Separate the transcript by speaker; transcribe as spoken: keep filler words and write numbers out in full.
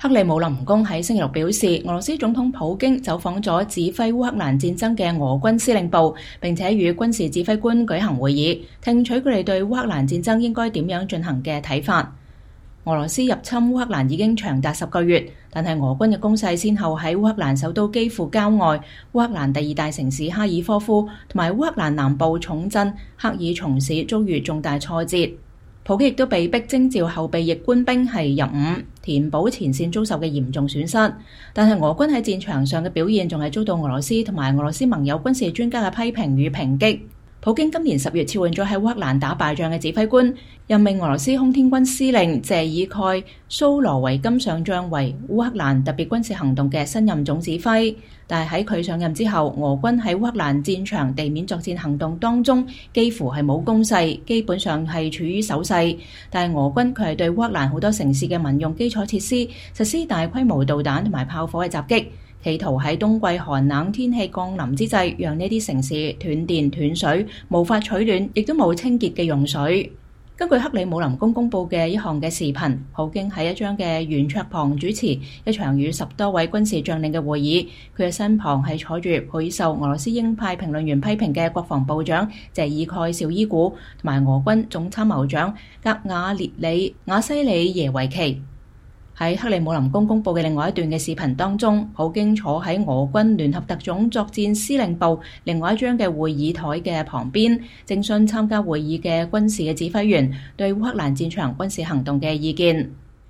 Speaker 1: 克里姆林宮喺星期六表示，俄羅斯總統普京走訪咗指揮烏克蘭戰爭嘅俄軍司令部，並且與軍事指揮官舉行會議，聽取佢哋對烏克蘭戰爭應該點樣進行嘅睇法。俄羅斯入侵烏克蘭已經長達十個月，但係俄軍嘅攻勢先後喺烏克蘭首都基輔郊外、烏克蘭第二大城市哈爾科夫同埋烏克蘭南部重鎮克爾松市遭遇重大挫折。普京亦都被逼徵召後備役官兵係入伍，填補前線遭受嘅嚴重損失。但係俄軍喺戰場上嘅表現仲係遭到俄羅斯同埋俄羅斯盟友軍事專家嘅批評與抨擊。普京今年十月召喚咗喺烏克蘭打敗仗嘅指揮官，任命俄羅斯空天軍司令謝爾蓋蘇羅維金上將為烏克蘭特別軍事行動嘅新任總指揮。但係喺佢上任之後，俄軍喺烏克蘭戰場地面作戰行動當中幾乎係冇攻勢，基本上係處於守勢。但係俄軍佢係對烏克蘭好多城市嘅民用基礎設施實施大規模導彈同埋炮火嘅襲擊，企圖喺冬季寒冷天氣降臨之際，讓呢啲城市斷電斷水，無法取暖，亦都冇清潔嘅用水。根據克里姆林宮公佈嘅一項嘅視頻，普京喺一張嘅圓桌旁主持一場與十多位軍事將領嘅會議，佢嘅身旁係坐住備受俄羅斯鷹派評論員批評嘅國防部長謝爾蓋紹伊古，同埋俄軍總參謀長格瓦列里瓦西里耶維奇。喺克里姆林宮公佈嘅另外一段嘅視頻當中，普京坐喺俄軍聯合特種作戰司令部另外一張嘅會議台嘅旁邊，徵詢參加會議嘅軍事嘅指揮員對烏克蘭戰場軍事行動嘅意見。